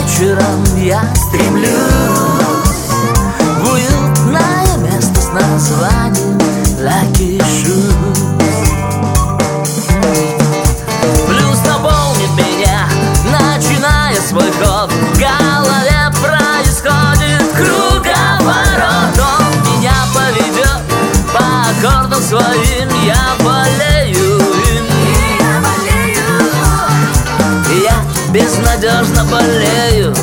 вечером я стремлюсь в уютное место с названием Lucky Shoes. Плюс наполнит меня, начиная свой ход. В голове происходит круговорот. Он меня поведет по аккордам своим. Я болею им, я безнадежно болею.